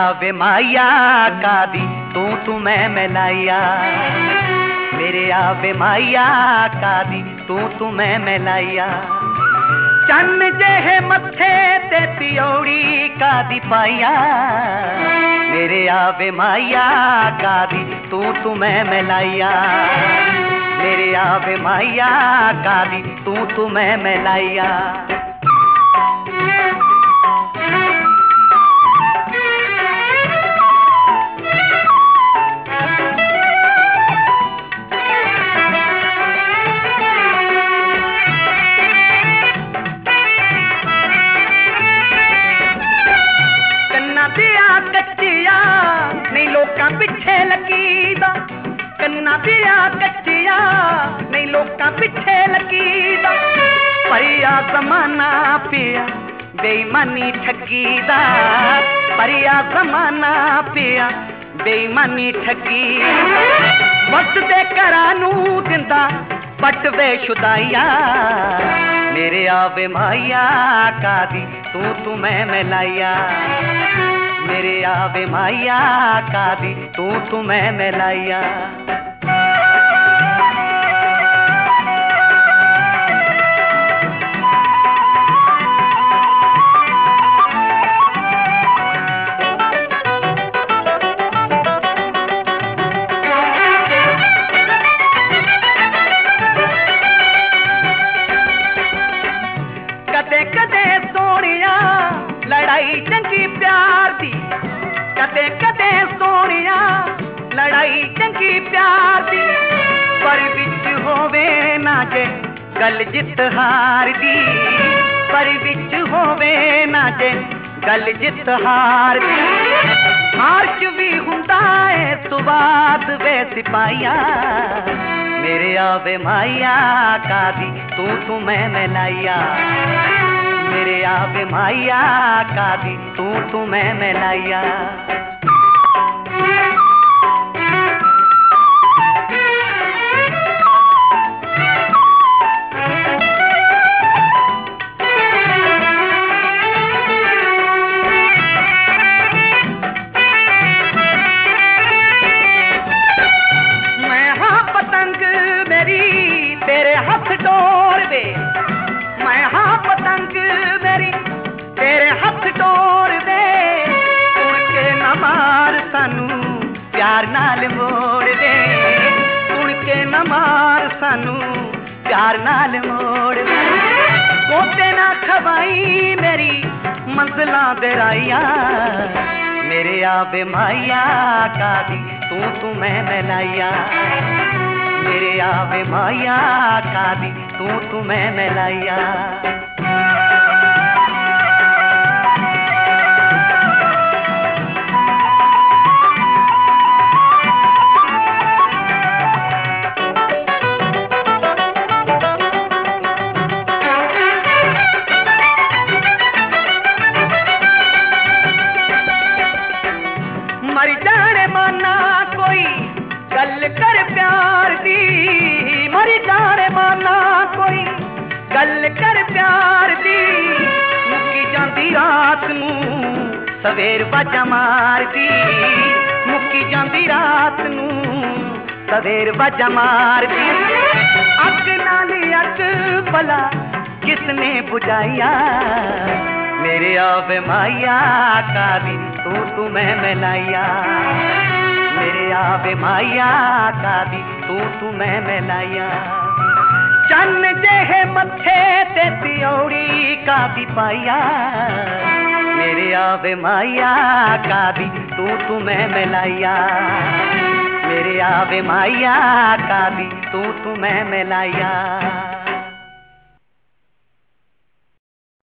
आवे माया कादी तू मैं मिलाया, मेरे आवे माया कादी तू मैं मिलाया। चन्न जेहे मथे ते पियोड़ी कादी पाया, मेरे आवे माया कादी तू मैं मिलाया, मेरे आवे माया कादी तू मैं मिलाया। कच्चिया नहीं लोकां पिछे लकीदा, कन्ना पिया कच्चिया नहीं लोकां पिछे लकीदा। परिया जमाना पिया बेईमानी ठगीदा, परिया जमाना पिया बेईमानी ठगी। वक्त दे घरां नूं दिंदा पट वे शुदाइया, मेरे आवे माया कादी तू मैं मिलाया, मेरे आवे माया कादी तू मैं मिलाया। कदे कदे सोनिया लड़ाई चंगी प्यार दी, कदे कदे सोनिया लड़ाई चंगी प्यार दी। पर विच होवे ना जे गल जित हार दी, पर विच होवे ना जे गल जित हार दी। हार च भी हुंदा है सुवाद वे सिपाहिया, मेरे आवे माया कादी तू मैं मिलाया, मेरे आवे माया कादी तू मैं मिलाया। मैं हाँ पतंग मेरी तेरे हाथ डोर दे, मैं हाँ पतंग मेरी तेरे हाथ डोर दे। उड़ के ना मार सानू प्यार नाल मोड़ दे, उड़ के ना मार सानू प्यार नाल मोड़ दे। कोते ना खवाई मेरी मंजिलां दे राहिया, मेरे आवे माया कादी तू मैं मिलाया, मेरे आवे माया कादी तू मैं मिलाया। मर जाने माना कोई गल कर प्यार दी, मर जाने माना कोई गल कर प्यार दी। मुक्की जांदी रात नूं सवेर बाजा मार दी, मुक्की जांदी रात नूं सवेर बाजा मार दी। अग नाली अग भला किसने बुझाइया, मेरे आवे माया कादी तू मैं मिलाया, मेरे आवे माया कादी तू मैं मिलाया। चन्न जेहे मथे ते पियोड़ी कादी पाया, मेरे आवे माया कादी तू मैं मिलाया, मेरे आवे माया कादी तू मैं मिलाया।